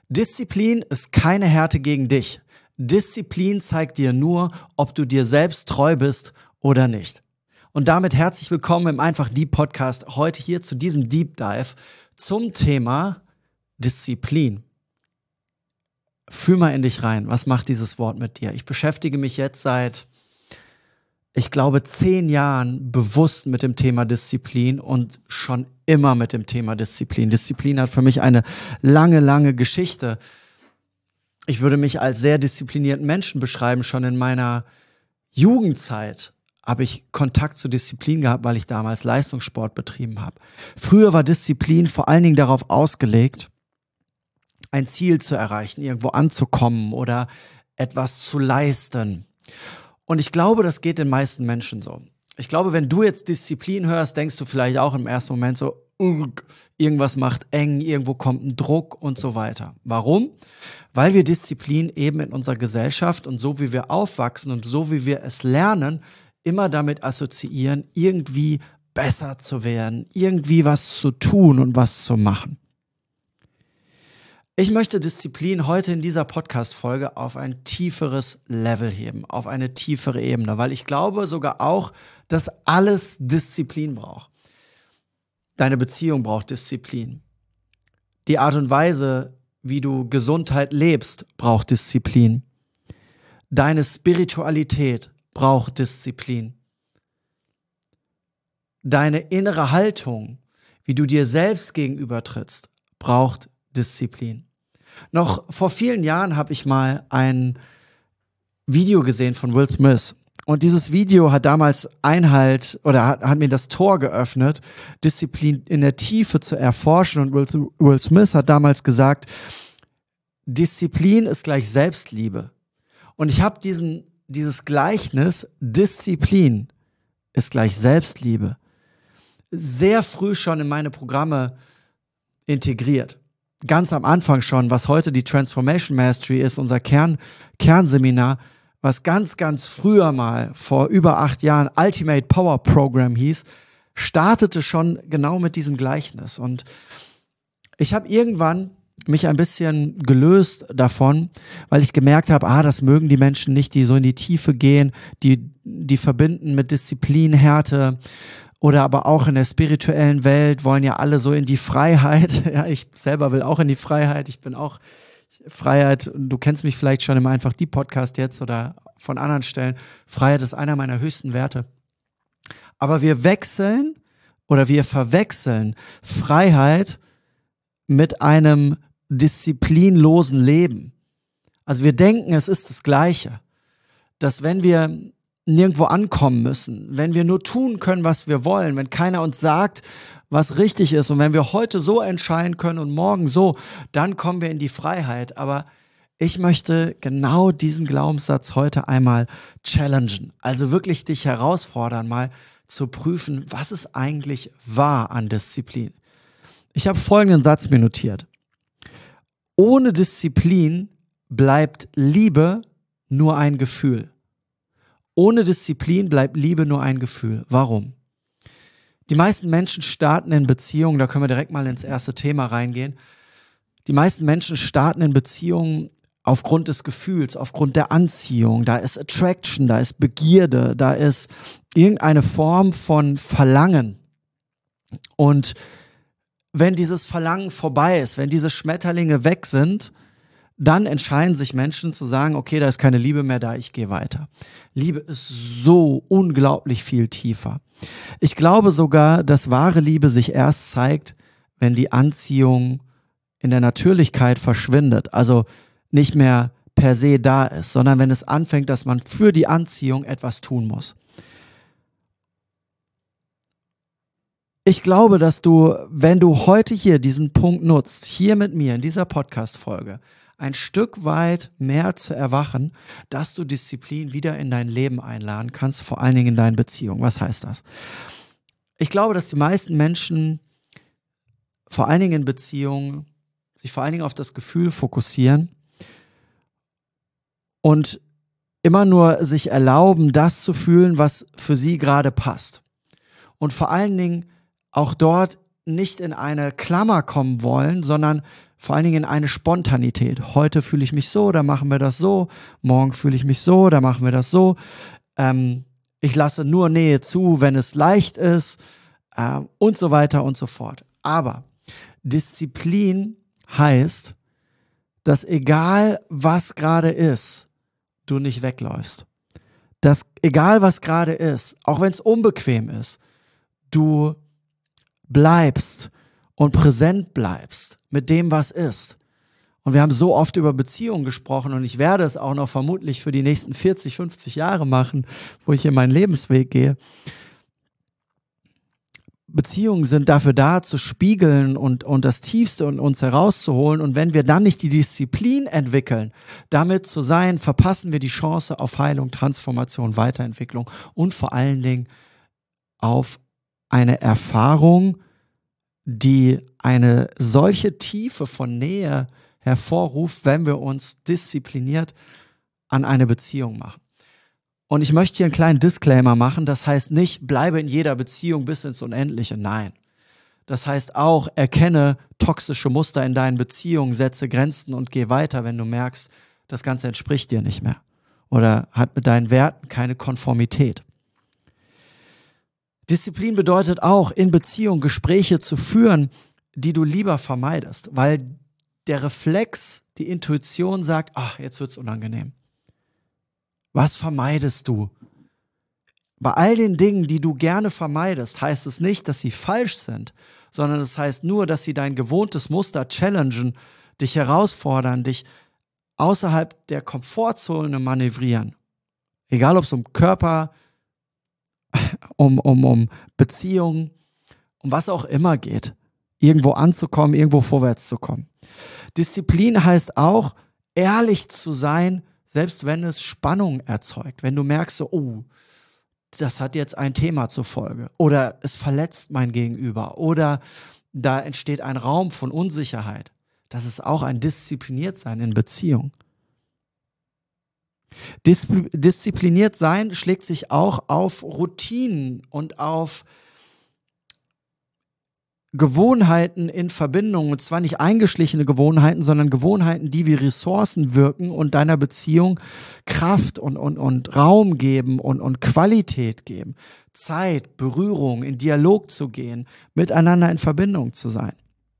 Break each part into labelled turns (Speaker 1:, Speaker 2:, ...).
Speaker 1: Disziplin ist keine Härte gegen dich. Disziplin zeigt dir nur, ob du dir selbst treu bist oder nicht. Und damit herzlich willkommen im Einfach Deep Podcast, heute hier zu diesem Deep Dive zum Thema Disziplin. Fühl mal in dich rein, was macht dieses Wort mit dir? Ich beschäftige mich jetzt seit, ich glaube, 10 Jahren bewusst mit dem Thema Disziplin und schon immer mit dem Thema Disziplin. Disziplin hat für mich eine lange Geschichte. Ich würde mich als sehr disziplinierten Menschen beschreiben. Schon in meiner Jugendzeit habe ich Kontakt zu Disziplin gehabt, weil ich damals Leistungssport betrieben habe. Früher war Disziplin vor allen Dingen darauf ausgelegt, ein Ziel zu erreichen, irgendwo anzukommen oder etwas zu leisten. Und ich glaube, das geht den meisten Menschen so. Ich glaube, wenn du jetzt Disziplin hörst, denkst du vielleicht auch im ersten Moment so, irgendwas macht eng, irgendwo kommt ein Druck und so weiter. Warum? Weil wir Disziplin eben in unserer Gesellschaft und so wie wir aufwachsen und so wie wir es lernen, immer damit assoziieren, irgendwie besser zu werden, irgendwie was zu tun und was zu machen. Ich möchte Disziplin heute in dieser Podcast-Folge auf ein tieferes Level heben, auf eine tiefere Ebene, weil ich glaube sogar auch, dass alles Disziplin braucht. Deine Beziehung braucht Disziplin. Die Art und Weise, wie du Gesundheit lebst, braucht Disziplin. Deine Spiritualität braucht Disziplin. Deine innere Haltung, wie du dir selbst gegenübertrittst, braucht Disziplin. Noch vor vielen Jahren habe ich mal ein Video gesehen von Will Smith. Und dieses Video hat damals hat mir das Tor geöffnet, Disziplin in der Tiefe zu erforschen. Und Will Smith hat damals gesagt, Disziplin ist gleich Selbstliebe. Und ich habe dieses Gleichnis, Disziplin ist gleich Selbstliebe, sehr früh schon in meine Programme integriert. Ganz am Anfang schon, was heute die Transformation Mastery ist, unser Kernseminar, was ganz früher mal, vor über 8 Jahren, Ultimate Power Program hieß, startete schon genau mit diesem Gleichnis. Und ich habe irgendwann mich ein bisschen gelöst davon, weil ich gemerkt habe, das mögen die Menschen nicht, die so in die Tiefe gehen, die verbinden mit Disziplin, Härte oder aber auch in der spirituellen Welt wollen ja alle so in die Freiheit. Ja, ich selber will auch in die Freiheit. Ich bin auch Freiheit. Du kennst mich vielleicht schon im Einfach Deep Podcast jetzt oder von anderen Stellen. Freiheit ist einer meiner höchsten Werte. Aber wir verwechseln Freiheit mit einem disziplinlosen Leben. Also wir denken, es ist das Gleiche. Dass wenn wir nirgendwo ankommen müssen, wenn wir nur tun können, was wir wollen, wenn keiner uns sagt, was richtig ist und wenn wir heute so entscheiden können und morgen so, dann kommen wir in die Freiheit. Aber ich möchte genau diesen Glaubenssatz heute einmal challengen, also wirklich dich herausfordern, mal zu prüfen, was ist eigentlich wahr an Disziplin. Ich habe folgenden Satz mir notiert. Ohne Disziplin bleibt Liebe nur ein Gefühl. Ohne Disziplin bleibt Liebe nur ein Gefühl. Warum? Die meisten Menschen starten in Beziehungen, da können wir direkt mal ins erste Thema reingehen. Die meisten Menschen starten in Beziehungen aufgrund des Gefühls, aufgrund der Anziehung. Da ist Attraction, da ist Begierde, da ist irgendeine Form von Verlangen. Und wenn dieses Verlangen vorbei ist, wenn diese Schmetterlinge weg sind, dann entscheiden sich Menschen zu sagen, okay, da ist keine Liebe mehr da, ich gehe weiter. Liebe ist so unglaublich viel tiefer. Ich glaube sogar, dass wahre Liebe sich erst zeigt, wenn die Anziehung in der Natürlichkeit verschwindet, also nicht mehr per se da ist, sondern wenn es anfängt, dass man für die Anziehung etwas tun muss. Ich glaube, dass du, wenn du heute hier diesen Punkt nutzt, hier mit mir in dieser Podcast-Folge, ein Stück weit mehr zu erwachen, dass du Disziplin wieder in dein Leben einladen kannst, vor allen Dingen in deinen Beziehungen. Was heißt das? Ich glaube, dass die meisten Menschen, vor allen Dingen in Beziehungen, sich vor allen Dingen auf das Gefühl fokussieren und immer nur sich erlauben, das zu fühlen, was für sie gerade passt. Und vor allen Dingen auch dort nicht in eine Klammer kommen wollen, sondern vor allen Dingen in eine Spontanität. Heute fühle ich mich so, da machen wir das so. Morgen fühle ich mich so, da machen wir das so. Ich lasse nur Nähe zu, wenn es leicht ist und so weiter und so fort. Aber Disziplin heißt, dass egal was gerade ist, du nicht wegläufst. Dass egal was gerade ist, auch wenn es unbequem ist, du bleibst und präsent bleibst mit dem, was ist. Und wir haben so oft über Beziehungen gesprochen und ich werde es auch noch vermutlich für die nächsten 40, 50 Jahre machen, wo ich hier meinen Lebensweg gehe. Beziehungen sind dafür da, zu spiegeln und das Tiefste in uns herauszuholen. Und wenn wir dann nicht die Disziplin entwickeln, damit zu sein, verpassen wir die Chance auf Heilung, Transformation, Weiterentwicklung und vor allen Dingen auf eine Erfahrung, die eine solche Tiefe von Nähe hervorruft, wenn wir uns diszipliniert an eine Beziehung machen. Und ich möchte hier einen kleinen Disclaimer machen, das heißt nicht, bleibe in jeder Beziehung bis ins Unendliche, nein. Das heißt auch, erkenne toxische Muster in deinen Beziehungen, setze Grenzen und geh weiter, wenn du merkst, das Ganze entspricht dir nicht mehr oder hat mit deinen Werten keine Konformität. Disziplin bedeutet auch, in Beziehung Gespräche zu führen, die du lieber vermeidest, weil der Reflex, die Intuition sagt, ach, jetzt wird's unangenehm. Was vermeidest du? Bei all den Dingen, die du gerne vermeidest, heißt es nicht, dass sie falsch sind, sondern es heißt nur, dass sie dein gewohntes Muster challengen, dich herausfordern, dich außerhalb der Komfortzone manövrieren. Egal, ob es um Körper, um Beziehungen, um was auch immer geht. Irgendwo anzukommen, irgendwo vorwärts zu kommen. Disziplin heißt auch, ehrlich zu sein, selbst wenn es Spannung erzeugt. Wenn du merkst, so, oh, das hat jetzt ein Thema zur Folge. Oder es verletzt mein Gegenüber. Oder da entsteht ein Raum von Unsicherheit. Das ist auch ein Diszipliniertsein in Beziehung. Diszipliniert sein schlägt sich auch auf Routinen und auf Gewohnheiten in Verbindung, und zwar nicht eingeschlichene Gewohnheiten, sondern Gewohnheiten, die wie Ressourcen wirken und deiner Beziehung Kraft und Raum geben und Qualität geben. Zeit, Berührung, in Dialog zu gehen, miteinander in Verbindung zu sein.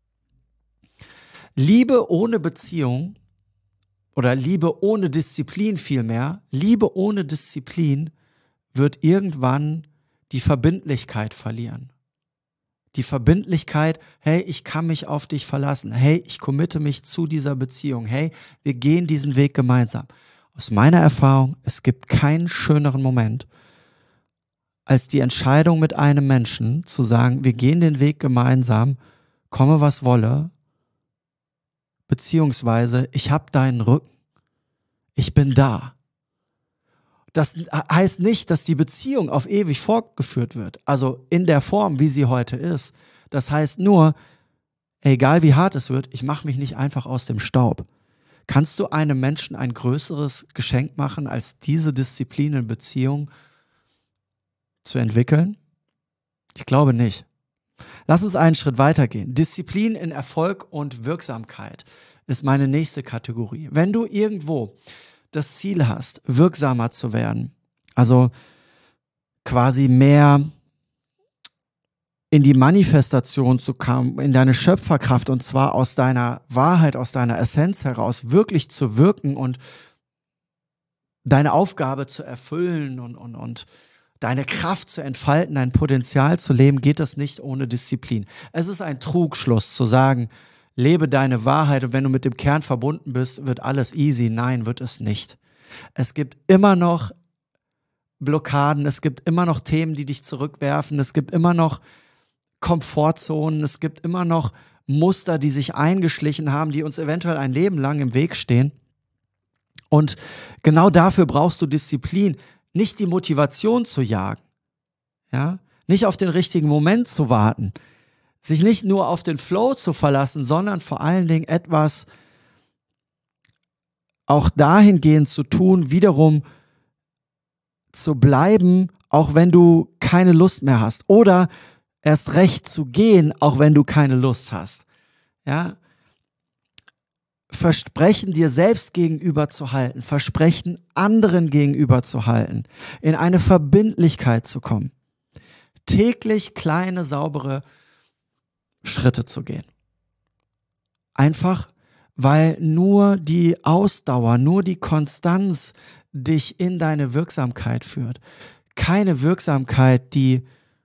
Speaker 1: Liebe ohne Beziehung oder Liebe ohne Disziplin vielmehr, Liebe ohne Disziplin wird irgendwann die Verbindlichkeit verlieren. Die Verbindlichkeit, hey, ich kann mich auf dich verlassen. Hey, ich committe mich zu dieser Beziehung. Hey, wir gehen diesen Weg gemeinsam. Aus meiner Erfahrung, es gibt keinen schöneren Moment, als die Entscheidung mit einem Menschen zu sagen, wir gehen den Weg gemeinsam, komme was wolle, beziehungsweise ich habe deinen Rücken. Ich bin da. Das heißt nicht, dass die Beziehung auf ewig fortgeführt wird, also in der Form, wie sie heute ist. Das heißt nur, egal wie hart es wird, ich mache mich nicht einfach aus dem Staub. Kannst du einem Menschen ein größeres Geschenk machen, als diese Disziplin in Beziehung zu entwickeln? Ich glaube nicht. Lass uns einen Schritt weitergehen. Disziplin in Erfolg und Wirksamkeit ist meine nächste Kategorie. Wenn du irgendwo das Ziel hast, wirksamer zu werden, also quasi mehr in die Manifestation zu kommen, in deine Schöpferkraft, und zwar aus deiner Wahrheit, aus deiner Essenz heraus, wirklich zu wirken und deine Aufgabe zu erfüllen und deine Kraft zu entfalten, dein Potenzial zu leben, geht das nicht ohne Disziplin. Es ist ein Trugschluss zu sagen, lebe deine Wahrheit und wenn du mit dem Kern verbunden bist, wird alles easy. Nein, wird es nicht. Es gibt immer noch Blockaden, es gibt immer noch Themen, die dich zurückwerfen, es gibt immer noch Komfortzonen, es gibt immer noch Muster, die sich eingeschlichen haben, die uns eventuell ein Leben lang im Weg stehen. Und genau dafür brauchst du Disziplin, nicht die Motivation zu jagen, ja? Nicht auf den richtigen Moment zu warten, sich nicht nur auf den Flow zu verlassen, sondern vor allen Dingen etwas auch dahingehend zu tun, wiederum zu bleiben, auch wenn du keine Lust mehr hast. Oder erst recht zu gehen, auch wenn du keine Lust hast. Ja? Versprechen dir selbst gegenüber zu halten, Versprechen anderen gegenüber zu halten, in eine Verbindlichkeit zu kommen, täglich kleine, saubere Schritte zu gehen. Einfach, weil nur die Ausdauer, nur die Konstanz dich in deine Wirksamkeit führt. Keine Wirksamkeit, die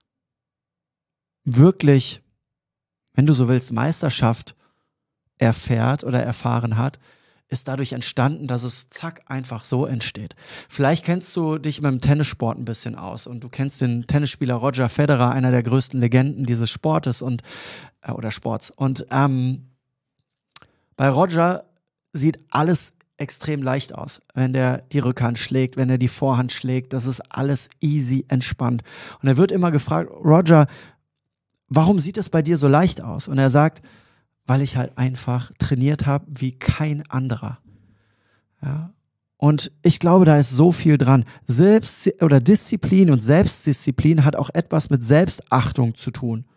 Speaker 1: wirklich, wenn du so willst, Meisterschaft erfährt oder erfahren hat, ist dadurch entstanden, dass es zack einfach so entsteht. Vielleicht kennst du dich mit dem Tennissport ein bisschen aus und du kennst den Tennisspieler Roger Federer, einer der größten Legenden dieses Sportes oder Sports. Und bei Roger sieht alles extrem leicht aus, wenn der die Rückhand schlägt, wenn er die Vorhand schlägt. Das ist alles easy, entspannt. Und er wird immer gefragt, Roger, warum sieht es bei dir so leicht aus? Und er sagt, weil ich halt einfach trainiert habe wie kein anderer. Ja. Und ich glaube, da ist so viel dran. Disziplin und Selbstdisziplin hat auch etwas mit Selbstachtung zu tun.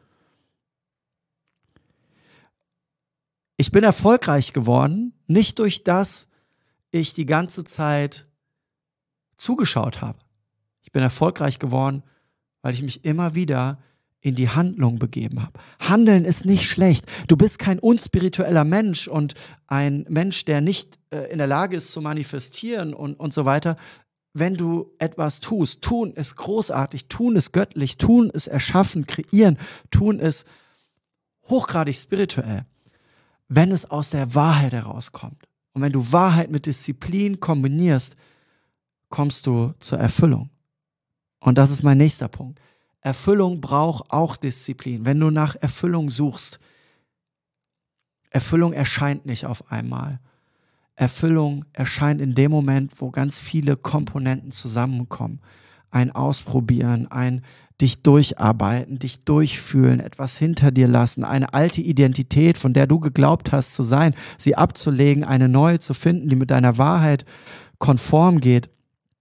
Speaker 1: Ich bin erfolgreich geworden, nicht durch das ich die ganze Zeit zugeschaut habe. Ich bin erfolgreich geworden, weil ich mich immer wieder in die Handlung begeben habe. Handeln ist nicht schlecht. Du bist kein unspiritueller Mensch und ein Mensch, der nicht in der Lage ist zu manifestieren und so weiter. Wenn du etwas tust, tun ist großartig, tun ist göttlich, tun ist erschaffen, kreieren, tun ist hochgradig spirituell, wenn es aus der Wahrheit herauskommt. Und wenn du Wahrheit mit Disziplin kombinierst, kommst du zur Erfüllung. Und das ist mein nächster Punkt. Erfüllung braucht auch Disziplin. Wenn du nach Erfüllung suchst, Erfüllung erscheint nicht auf einmal. Erfüllung erscheint in dem Moment, wo ganz viele Komponenten zusammenkommen. Ein Ausprobieren, ein dich durcharbeiten, dich durchfühlen, etwas hinter dir lassen, eine alte Identität, von der du geglaubt hast zu sein, sie abzulegen, eine neue zu finden, die mit deiner Wahrheit konform geht.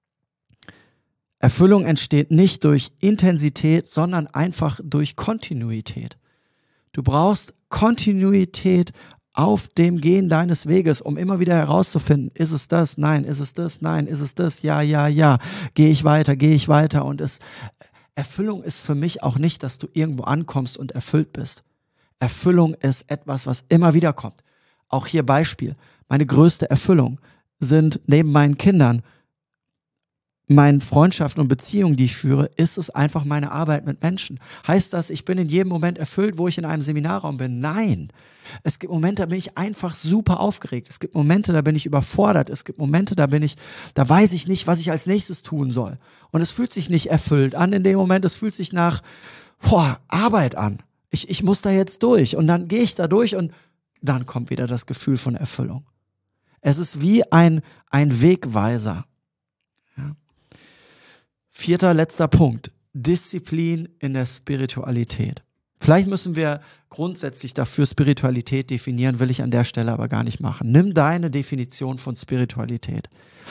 Speaker 1: Erfüllung entsteht nicht durch Intensität, sondern einfach durch Kontinuität. Du brauchst Kontinuität auf dem Gehen deines Weges, um immer wieder herauszufinden, ist es das? Nein. Ist es das? Nein. Ist es das? Ja, ja, ja. Gehe ich weiter? Und Erfüllung ist für mich auch nicht, dass du irgendwo ankommst und erfüllt bist. Erfüllung ist etwas, was immer wieder kommt. Auch hier Beispiel. Meine größte Erfüllung sind neben meinen Kindern, meinen Freundschaften und Beziehungen, die ich führe, ist es einfach meine Arbeit mit Menschen. Heißt das, ich bin in jedem Moment erfüllt, wo ich in einem Seminarraum bin? Nein. Es gibt Momente, da bin ich einfach super aufgeregt. Es gibt Momente, da bin ich überfordert. Es gibt Momente, da weiß ich nicht, was ich als nächstes tun soll. Und es fühlt sich nicht erfüllt an in dem Moment. Es fühlt sich nach Arbeit an. Ich muss da jetzt durch. Und dann gehe ich da durch und dann kommt wieder das Gefühl von Erfüllung. Es ist wie ein Wegweiser. Ja. 4. letzter Punkt. Disziplin in der Spiritualität. Vielleicht müssen wir grundsätzlich dafür Spiritualität definieren, will ich an der Stelle aber gar nicht machen. Nimm deine Definition von Spiritualität.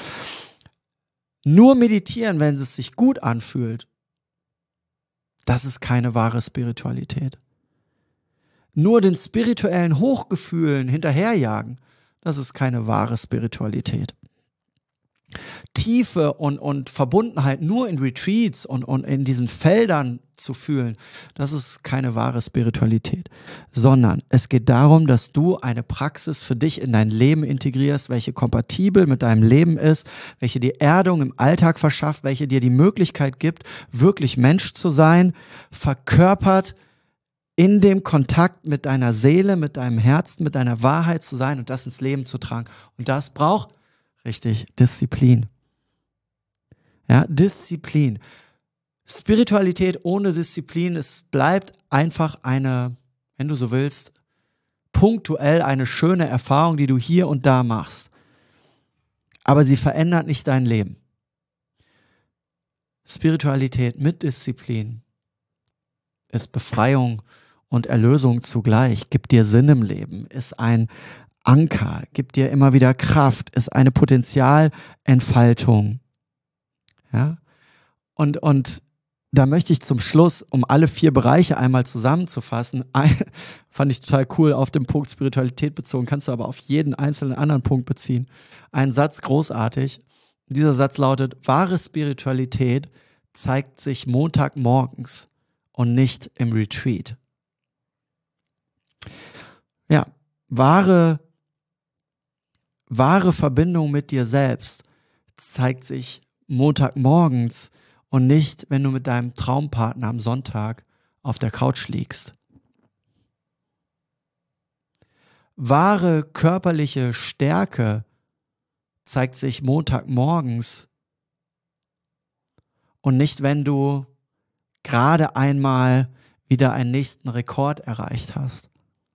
Speaker 1: Nur meditieren, wenn es sich gut anfühlt, das ist keine wahre Spiritualität. Nur den spirituellen Hochgefühlen hinterherjagen, das ist keine wahre Spiritualität. Tiefe und Verbundenheit nur in Retreats und in diesen Feldern zu fühlen, das ist keine wahre Spiritualität, sondern es geht darum, dass du eine Praxis für dich in dein Leben integrierst, welche kompatibel mit deinem Leben ist, welche dir Erdung im Alltag verschafft, welche dir die Möglichkeit gibt, wirklich Mensch zu sein, verkörpert in dem Kontakt mit deiner Seele, mit deinem Herzen, mit deiner Wahrheit zu sein und das ins Leben zu tragen. Und das braucht richtig Disziplin. Ja, Disziplin. Spiritualität ohne Disziplin, es bleibt einfach eine, wenn du so willst, punktuell eine schöne Erfahrung, die du hier und da machst. Aber sie verändert nicht dein Leben. Spiritualität mit Disziplin ist Befreiung und Erlösung zugleich, gibt dir Sinn im Leben, ist ein Anker, gibt dir immer wieder Kraft, ist eine Potenzialentfaltung. Ja? Und da möchte ich zum Schluss, um alle 4 Bereiche einmal zusammenzufassen, fand ich total cool, auf den Punkt Spiritualität bezogen, kannst du aber auf jeden einzelnen anderen Punkt beziehen. Ein Satz großartig. Dieser Satz lautet: Wahre Spiritualität zeigt sich Montagmorgens und nicht im Retreat. Ja, wahre Verbindung mit dir selbst zeigt sich Montagmorgens und nicht, wenn du mit deinem Traumpartner am Sonntag auf der Couch liegst. Wahre körperliche Stärke zeigt sich Montagmorgens und nicht, wenn du gerade einmal wieder einen nächsten Rekord erreicht hast.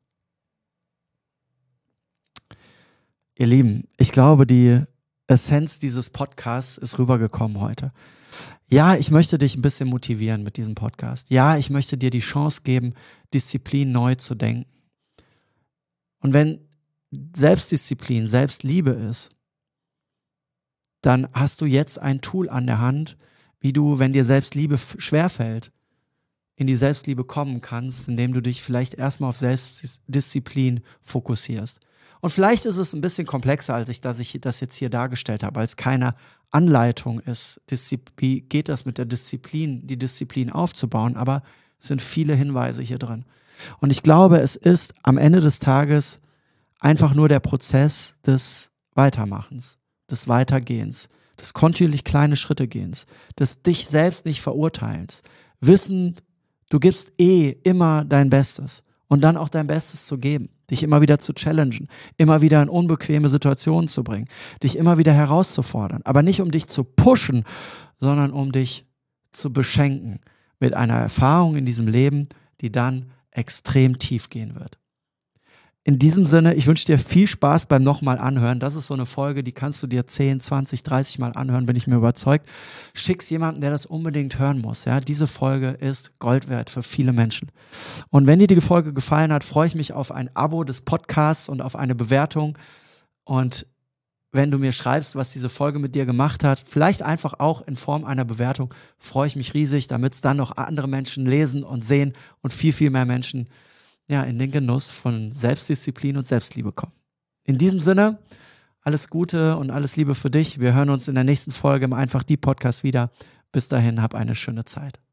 Speaker 1: Ihr Lieben, ich glaube, die Essenz dieses Podcasts ist rübergekommen heute. Ja, ich möchte dich ein bisschen motivieren mit diesem Podcast. Ja, ich möchte dir die Chance geben, Disziplin neu zu denken. Und wenn Selbstdisziplin, Selbstliebe ist, dann hast du jetzt ein Tool an der Hand, wie du, wenn dir Selbstliebe schwerfällt, in die Selbstliebe kommen kannst, indem du dich vielleicht erstmal auf Selbstdisziplin fokussierst. Und vielleicht ist es ein bisschen komplexer, als ich das jetzt hier dargestellt habe, als keine Anleitung ist, wie geht das mit der Disziplin, die Disziplin aufzubauen, aber es sind viele Hinweise hier drin. Und ich glaube, es ist am Ende des Tages einfach nur der Prozess des Weitermachens, des Weitergehens, des kontinuierlich kleine Schritte gehens, des dich selbst nicht verurteilens, wissen, du gibst immer dein Bestes und dann auch dein Bestes zu geben, dich immer wieder zu challengen, immer wieder in unbequeme Situationen zu bringen, dich immer wieder herauszufordern, aber nicht um dich zu pushen, sondern um dich zu beschenken mit einer Erfahrung in diesem Leben, die dann extrem tief gehen wird. In diesem Sinne, ich wünsche dir viel Spaß beim nochmal anhören. Das ist so eine Folge, die kannst du dir 10, 20, 30 Mal anhören, bin ich mir überzeugt. Schick's jemanden, der das unbedingt hören muss. Ja? Diese Folge ist Gold wert für viele Menschen. Und wenn dir die Folge gefallen hat, freue ich mich auf ein Abo des Podcasts und auf eine Bewertung. Und wenn du mir schreibst, was diese Folge mit dir gemacht hat, vielleicht einfach auch in Form einer Bewertung, freue ich mich riesig, damit es dann noch andere Menschen lesen und sehen und viel, viel mehr Menschen in den Genuss von Selbstdisziplin und Selbstliebe kommen. In diesem Sinne, alles Gute und alles Liebe für dich. Wir hören uns in der nächsten Folge im Einfach die Podcast wieder. Bis dahin, hab eine schöne Zeit.